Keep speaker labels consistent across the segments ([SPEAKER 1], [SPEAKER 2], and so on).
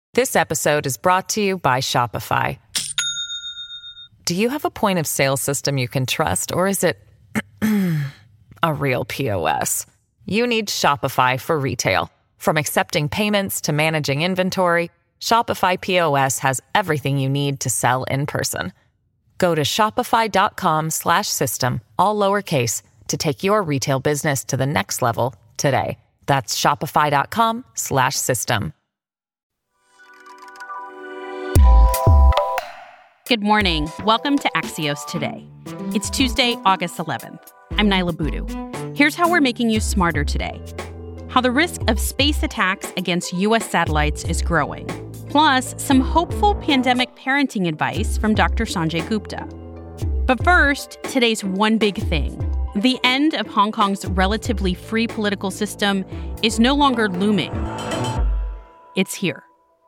[SPEAKER 1] This episode is brought to you by Shopify. Do you have a point of sale system you can trust, or is it a real POS? You need Shopify for retail. From accepting payments to managing inventory, Shopify POS has everything you need to sell in person. Go to shopify.com/system, all lowercase, to take your retail business to the next level today. That's shopify.com/system.
[SPEAKER 2] Good morning. Welcome to Axios Today. It's Tuesday, August 11th. I'm Nyla Boodoo. Here's how we're making you smarter today. How the risk of space attacks against U.S. satellites is growing. Plus, some hopeful pandemic parenting advice from Dr. Sanjay Gupta. But first, today's one big thing. The end of Hong Kong's relatively free political system is no longer looming. It's here.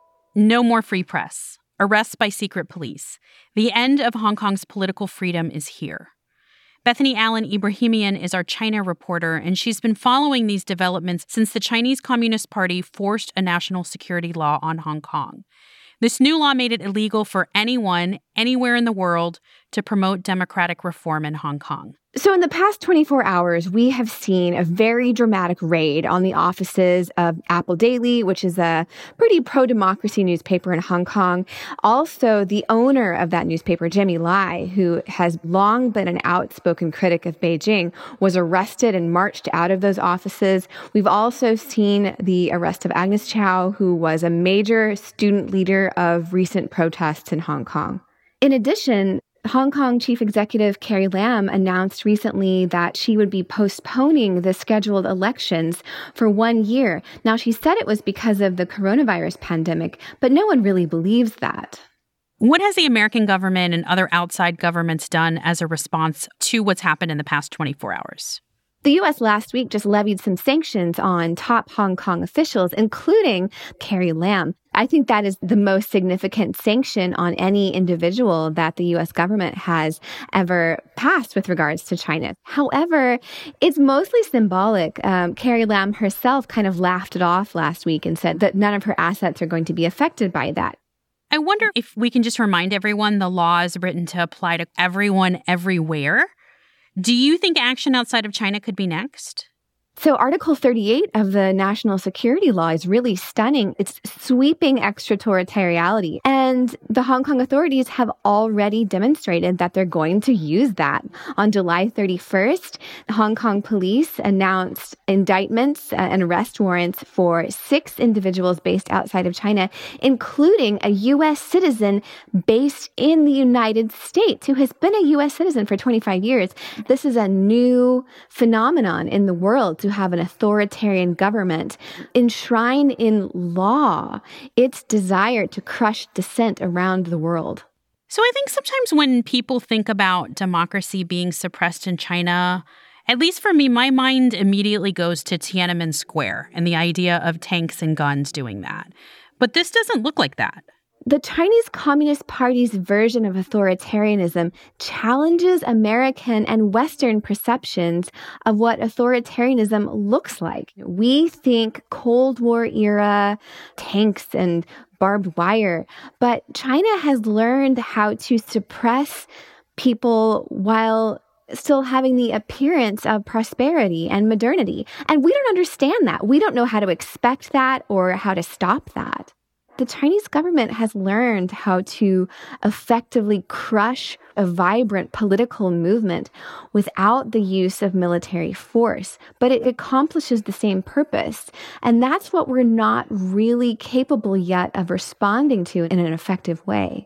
[SPEAKER 2] No more free press. Arrests by secret police. The end of Hong Kong's political freedom is here. Bethany Allen Ibrahimian is our China reporter, and she's been following these developments since the Chinese Communist Party forced a national security law on Hong Kong. This new law made it illegal for anyone, anywhere in the world, to promote democratic reform in Hong Kong.
[SPEAKER 3] So in the past 24 hours, we have seen a very dramatic raid on the offices of Apple Daily, which is a pretty pro-democracy newspaper in Hong Kong. Also, the owner of that newspaper, Jimmy Lai, who has long been an outspoken critic of Beijing, was arrested and marched out of those offices. We've also seen the arrest of Agnes Chow, who was a major student leader of recent protests in Hong Kong. In addition, Hong Kong Chief Executive Carrie Lam announced recently that she would be postponing the scheduled elections for 1 year. Now, she said it was because of the coronavirus pandemic, but no one really believes that.
[SPEAKER 2] What has the American government and other outside governments done as a response to what's happened in the past 24 hours?
[SPEAKER 3] The U.S. last week just levied some sanctions on top Hong Kong officials, including Carrie Lam. I think that is the most significant sanction on any individual that the U.S. government has ever passed with regards to China. However, it's mostly symbolic. Carrie Lam herself kind of laughed it off last week and said that none of her assets are going to be affected by that.
[SPEAKER 2] I wonder if we can just remind everyone the law is written to apply to everyone everywhere. Do you think action outside of China could be next?
[SPEAKER 3] So Article 38 of the national security law is really stunning. It's sweeping extraterritoriality. And the Hong Kong authorities have already demonstrated that they're going to use that. On July 31st, Hong Kong police announced indictments and arrest warrants for 6 individuals based outside of China, including a U.S. citizen based in the United States who has been a U.S. citizen for 25 years. This is a new phenomenon in the world, to have an authoritarian government enshrine in law its desire to crush dissent around the world.
[SPEAKER 2] So I think sometimes when people think about democracy being suppressed in China, at least for me, my mind immediately goes to Tiananmen Square and the idea of tanks and guns doing that. But this doesn't look like that.
[SPEAKER 3] The Chinese Communist Party's version of authoritarianism challenges American and Western perceptions of what authoritarianism looks like. We think Cold War era tanks and barbed wire, but China has learned how to suppress people while still having the appearance of prosperity and modernity. And we don't understand that. We don't know how to expect that or how to stop that. The Chinese government has learned how to effectively crush a vibrant political movement without the use of military force, but it accomplishes the same purpose. And that's what we're not really capable yet of responding to in an effective way.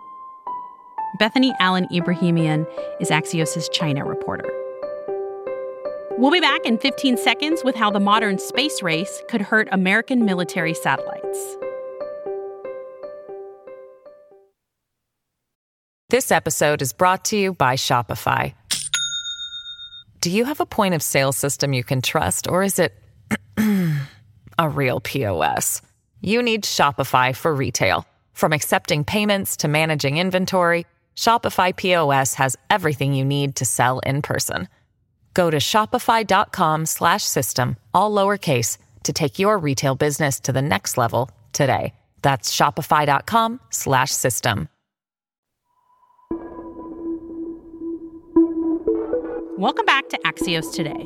[SPEAKER 2] Bethany Allen Ibrahimian is Axios' China reporter. We'll be back in 15 seconds with how the modern space race could hurt American military satellites.
[SPEAKER 1] This episode is brought to you by Shopify. Do you have a point of sale system you can trust, or is it a real POS? You need Shopify for retail. From accepting payments to managing inventory, Shopify POS has everything you need to sell in person. Go to shopify.com/system, all lowercase, to take your retail business to the next level today. That's shopify.com/system.
[SPEAKER 2] Welcome back to Axios Today.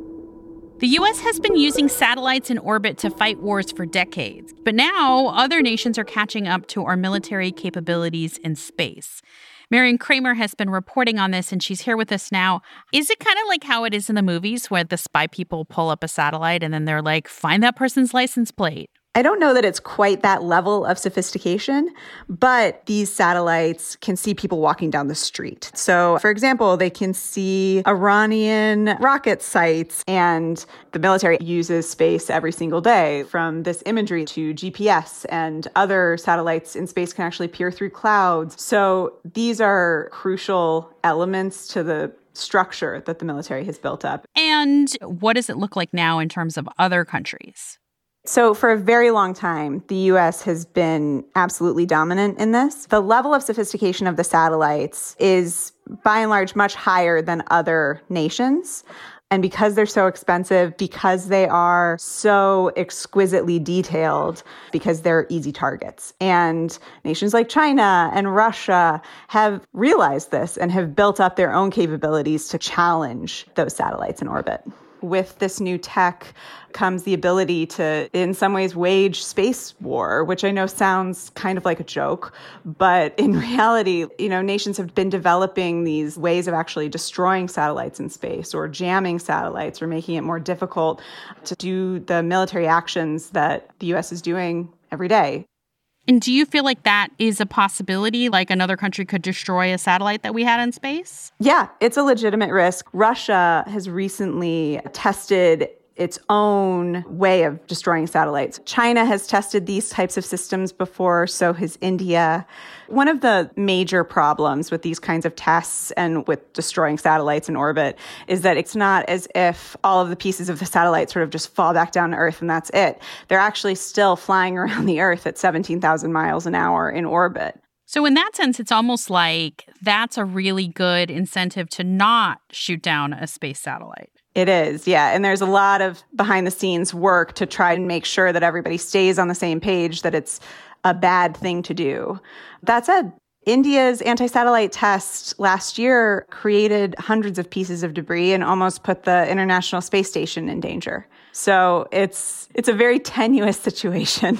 [SPEAKER 2] The U.S. has been using satellites in orbit to fight wars for decades, but now other nations are catching up to our military capabilities in space. Miriam Kramer has been reporting on this, and she's here with us now. Is it kind of like how it is in the movies where the spy people pull up a satellite and then they're like, find that person's license plate?
[SPEAKER 4] I don't know that it's quite that level of sophistication, but these satellites can see people walking down the street. So, for example, they can see Iranian rocket sites, and the military uses space every single day, from this imagery to GPS, and other satellites in space can actually peer through clouds. So these are crucial elements to the structure that the military has built up.
[SPEAKER 2] And what does it look like now in terms of other countries?
[SPEAKER 4] So for a very long time, the U.S. has been absolutely dominant in this. The level of sophistication of the satellites is, by and large, much higher than other nations. And because they're so expensive, because they are so exquisitely detailed, because they're easy targets. And nations like China and Russia have realized this and have built up their own capabilities to challenge those satellites in orbit. With this new tech comes the ability to, in some ways, wage space war, which I know sounds kind of like a joke. But in reality, nations have been developing these ways of actually destroying satellites in space, or jamming satellites, or making it more difficult to do the military actions that the U.S. is doing every day.
[SPEAKER 2] And do you feel like that is a possibility, like another country could destroy a satellite that we had in space?
[SPEAKER 4] Yeah, it's a legitimate risk. Russia has recently tested its own way of destroying satellites. China has tested these types of systems before, so has India. One of the major problems with these kinds of tests and with destroying satellites in orbit is that it's not as if all of the pieces of the satellite sort of just fall back down to Earth and that's it. They're actually still flying around the Earth at 17,000 miles an hour in orbit.
[SPEAKER 2] So in that sense, it's almost like that's a really good incentive to not shoot down a space satellite.
[SPEAKER 4] It is, yeah. And there's a lot of behind-the-scenes work to try and make sure that everybody stays on the same page, that it's a bad thing to do. That said, India's anti-satellite test last year created hundreds of pieces of debris and almost put the International Space Station in danger. So it's a very tenuous situation.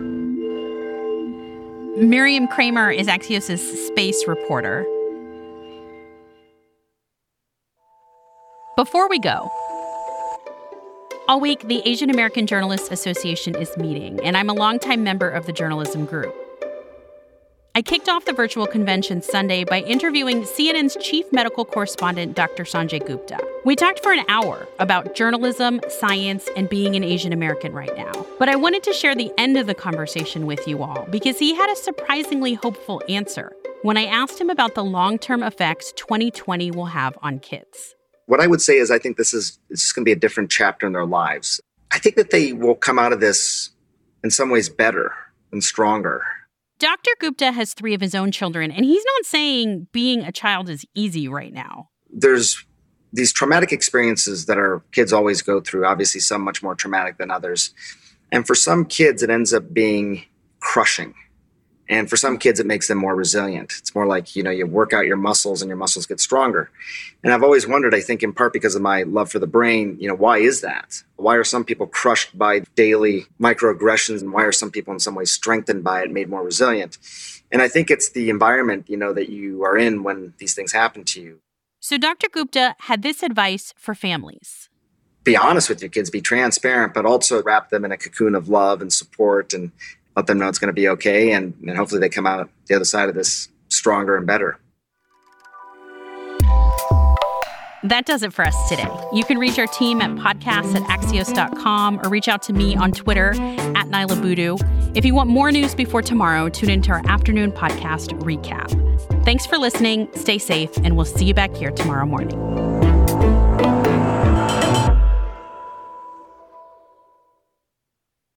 [SPEAKER 2] Miriam Kramer is Axios' space reporter. Before we go, all week, the Asian American Journalists Association is meeting, and I'm a longtime member of the journalism group. I kicked off the virtual convention Sunday by interviewing CNN's chief medical correspondent, Dr. Sanjay Gupta. We talked for an hour about journalism, science, and being an Asian American right now. But I wanted to share the end of the conversation with you all because he had a surprisingly hopeful answer when I asked him about the long-term effects 2020 will have on kids.
[SPEAKER 5] What I would say is I think it's just going to be a different chapter in their lives. I think that they will come out of this in some ways better and stronger.
[SPEAKER 2] Dr. Gupta has 3 of his own children, and he's not saying being a child is easy right now.
[SPEAKER 5] There's these traumatic experiences that our kids always go through, obviously some much more traumatic than others. And for some kids, it ends up being crushing. And for some kids, it makes them more resilient. It's more like, you work out your muscles and your muscles get stronger. And I've always wondered, I think in part because of my love for the brain, why is that? Why are some people crushed by daily microaggressions? And why are some people in some ways strengthened by it, made more resilient? And I think it's the environment, that you are in when these things happen to you.
[SPEAKER 2] So Dr. Gupta had this advice for families.
[SPEAKER 5] Be honest with your kids, be transparent, but also wrap them in a cocoon of love and support and let them know it's going to be okay, and hopefully they come out the other side of this stronger and better.
[SPEAKER 2] That does it for us today. You can reach our team at podcasts@axios.com or reach out to me on Twitter @NailaBoodoo. If you want more news before tomorrow, tune into our afternoon podcast recap. Thanks for listening, stay safe, and we'll see you back here tomorrow morning.